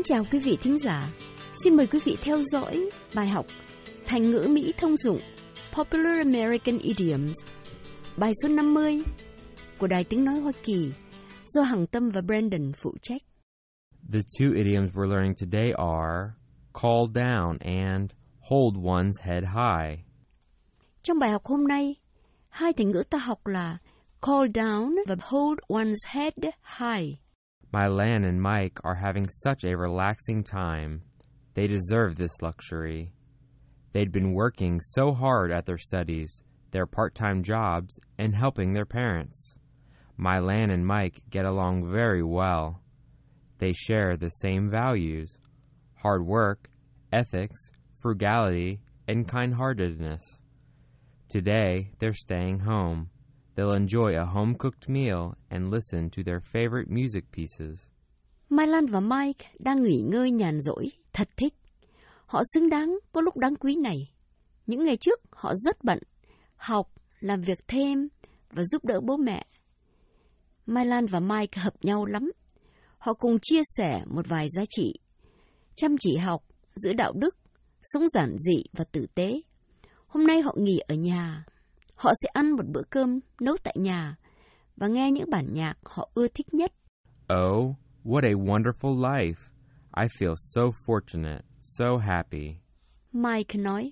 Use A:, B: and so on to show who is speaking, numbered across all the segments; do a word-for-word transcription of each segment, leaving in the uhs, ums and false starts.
A: chào quý vị thính giả. Xin mời quý vị theo dõi bài học Thành ngữ Mỹ thông dụng Popular American Idioms, bài số năm mươi của Đài Tiếng Nói Hoa Kỳ do Hằng Tâm và Brandon phụ trách.
B: The two idioms we're learning today are call down and hold one's head high.
A: Trong bài học hôm nay, hai thành ngữ ta học là call down và hold one's head high.
B: Mylan and Mike are having such a relaxing time. They deserve this luxury. They'd been working so hard at their studies, their part-time jobs, and helping their parents. Mylan and Mike get along very well. They share the same values: hard work, ethics, frugality, and kind-heartedness. Today, they're staying home. They'll enjoy a home-cooked meal and listen to their favorite music pieces.
A: Mylan và Mike đang nghỉ ngơi nhàn rỗi, thật thích. Họ xứng đáng có lúc đáng quý này. Những ngày trước, họ rất bận, học, làm việc thêm và giúp đỡ bố mẹ. Mylan và Mike hợp nhau lắm. Họ cùng chia sẻ một vài giá trị: chăm chỉ học, giữ đạo đức, sống giản dị và tử tế. Hôm nay họ nghỉ ở nhà. Họ sẽ ăn một bữa cơm nấu tại nhà và nghe những bản nhạc họ ưa thích nhất.
B: Oh, what a wonderful life. I feel so fortunate, so happy.
A: Mike nói,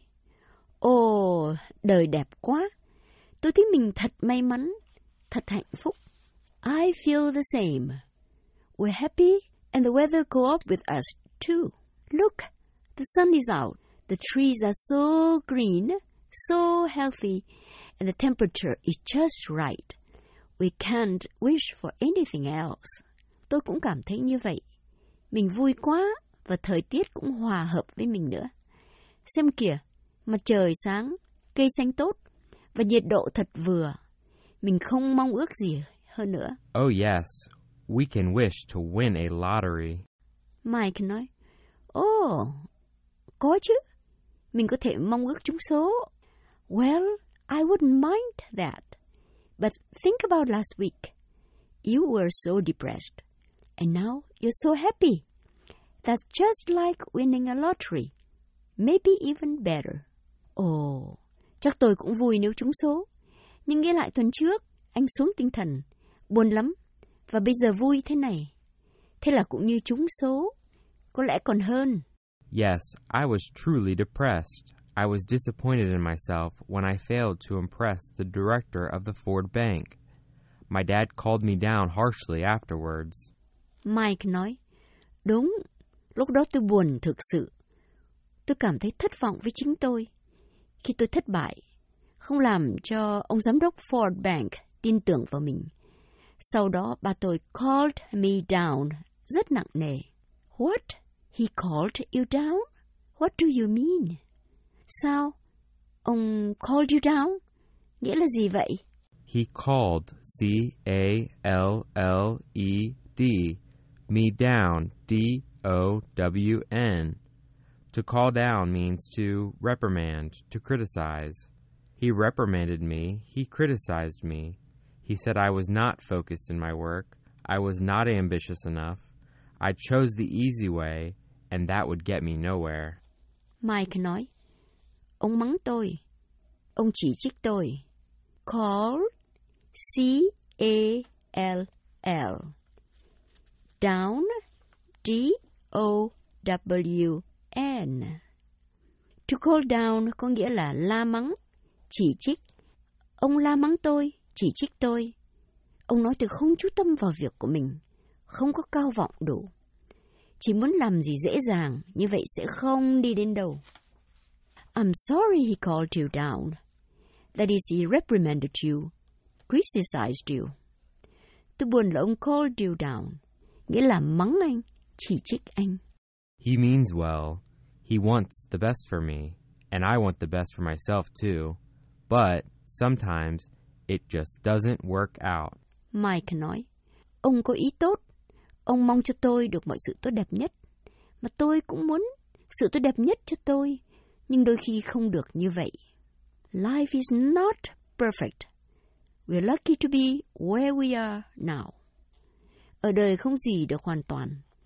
A: ồ, đời đẹp quá. Tôi thấy mình thật may mắn, thật hạnh phúc. I feel the same. We're happy and the weather co-op with us too. Look, the sun is out. The trees are so green, so healthy, and the temperature is just right. We can't wish for anything else. Tôi cũng cảm thấy như vậy. Mình vui quá và thời tiết cũng hòa hợp với mình nữa. Xem kìa, mặt trời sáng, cây xanh tốt và nhiệt độ thật vừa. Mình không mong ước gì hơn nữa.
B: Oh yes, we can wish to win a lottery.
A: Mike nói, ồ, oh, có chứ. Mình có thể mong ước trúng số. Well, I wouldn't mind that. But think about last week. You were so depressed. And now you're so happy. That's just like winning a lottery. Maybe even better. Ồ, oh, chắc tôi cũng vui nếu trúng số. Nhưng nghĩ lại tuần trước, anh xuống tinh thần, buồn lắm. Và bây giờ vui thế này. Thế là cũng như trúng số. Có lẽ còn hơn.
B: Yes, I was truly depressed. I was disappointed in myself when I failed to impress the director of the Ford Bank. My dad called me down harshly afterwards.
A: Mike nói, đúng, lúc đó tôi buồn thực sự. Tôi cảm thấy thất vọng với chính tôi khi tôi thất bại, không làm cho ông giám đốc Ford Bank tin tưởng vào mình. Sau đó bà tôi called me down rất nặng nề. What? He called you down? What do you mean? Sao? Ông called you down? Nghĩa là gì vậy?
B: He called, C A L L E D, me down, D O W N. To call down means to reprimand, to criticize. He reprimanded me, he criticized me. He said I was not focused in my work, I was not ambitious enough. I chose the easy way, and that would get me nowhere.
A: Mike nói, ông mắng tôi, ông chỉ trích tôi. Call, C A L L. Down, D O W N. To call down có nghĩa là la mắng, chỉ trích. Ông la mắng tôi, chỉ trích tôi. Ông nói tôi không chú tâm vào việc của mình, không có cao vọng đủ. Chỉ muốn làm gì dễ dàng, như vậy sẽ không đi đến đâu. I'm sorry he called you down. That is, he reprimanded you, criticized you. Tôi buồn là ông called you down, nghĩa là mắng anh, chỉ trích anh.
B: He means well. He wants the best for me, and I want the best for myself too. But sometimes it just doesn't work out.
A: Mike nói, ông có ý tốt. Ông mong cho tôi được mọi sự tốt đẹp nhất. Mà tôi cũng muốn sự tốt đẹp nhất cho tôi. Nhưng đôi khi không được như vậy. Life is not perfect. We're lucky to be where we are now. Ở đời không gì được hoàn toàn.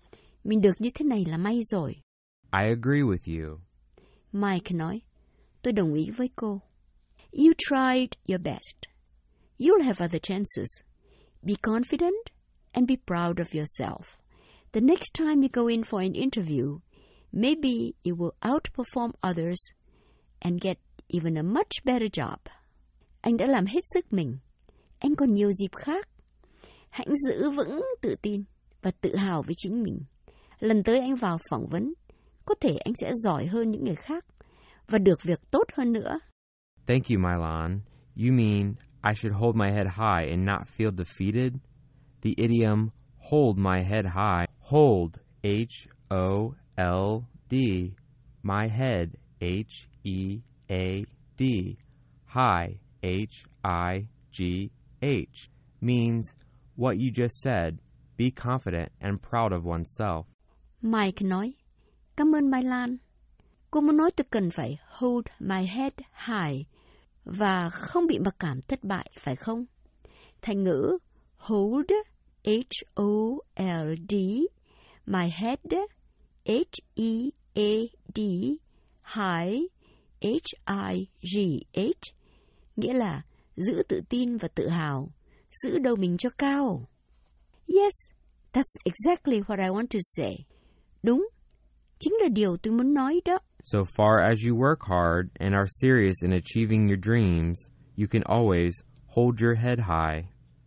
A: Mình được như thế này là may rồi.
B: I agree with you.
A: Mike nói, tôi đồng ý với cô. You tried your best. You'll have other chances. Be confident and be proud of yourself. The next time you go in for an interview, maybe you will outperform others and get even a much better job. Anh đã làm hết sức mình. Anh còn nhiều dịp khác. Hãy giữ vững tự tin và tự hào với chính mình. Lần tới anh vào phỏng vấn, có thể anh sẽ giỏi hơn những người khác và được việc tốt hơn nữa.
B: Thank you, Milan. You mean I should hold my head high and not feel defeated? The idiom hold my head high, hold, H O L D, my head, H E A D, high, H I G H, means what you just said, be confident and proud of oneself.
A: Mike nói, cảm ơn Mai Lan. Cô muốn nói tôi cần phải hold my head high và không bị mặc cảm thất bại, phải không? Thành ngữ hold, H O L D, my head, H E A D, high, H I G H, nghĩa là giữ tự tin và tự hào, giữ đầu mình cho cao. Yes, that's exactly what I want to say. Đúng, chính là điều tôi muốn nói đó.
B: So far as you work hard and are serious in achieving your dreams, you can always hold your head high.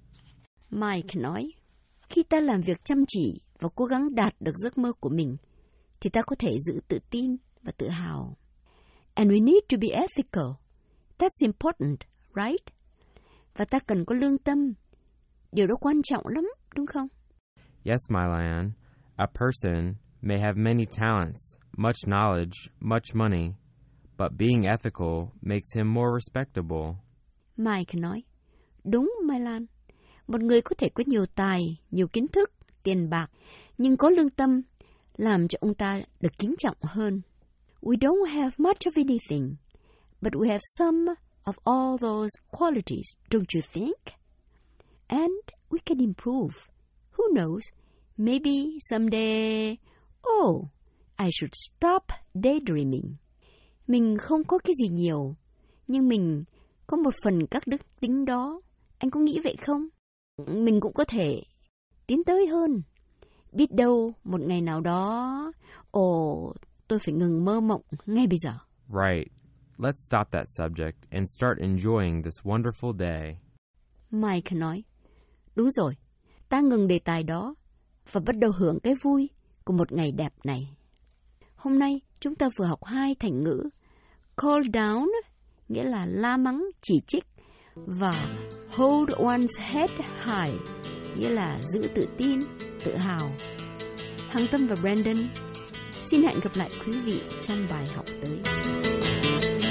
A: Mike nói, khi ta làm việc chăm chỉ và cố gắng đạt được giấc mơ của mình, thì ta có thể giữ tự tin và tự hào. And we need to be ethical. That's important, right? Và ta cần có lương tâm. Điều đó quan trọng lắm, đúng không?
B: Yes, Milan. A person may have many talents, much knowledge, much money, but being ethical makes him more respectable.
A: Mike nói, đúng, Mai Lan. Một người có thể có nhiều tài, nhiều kiến thức, tiền bạc, nhưng có lương tâm làm cho ông ta được kính trọng hơn. We don't have much of anything, but we have some of all those qualities, don't you think? And we can improve. Who knows? Maybe someday... Oh, I should stop daydreaming. Mình không có cái gì nhiều, nhưng mình có một phần các đức tính đó. Anh có nghĩ vậy không? Mình cũng có thể tiến tới hơn. Biết đâu một ngày nào đó... Ồ, oh, tôi phải ngừng mơ mộng ngay bây giờ.
B: Right. Let's stop that subject and start enjoying this wonderful day.
A: Mike nói, đúng rồi, ta ngừng đề tài đó và bắt đầu hưởng cái vui của một ngày đẹp này. Hôm nay chúng ta vừa học hai thành ngữ call down, nghĩa là la mắng, chỉ trích, và hold one's head high, nghĩa là giữ tự tin, tự hào. Hằng Tâm và Brandon xin hẹn gặp lại quý vị trong bài học tới.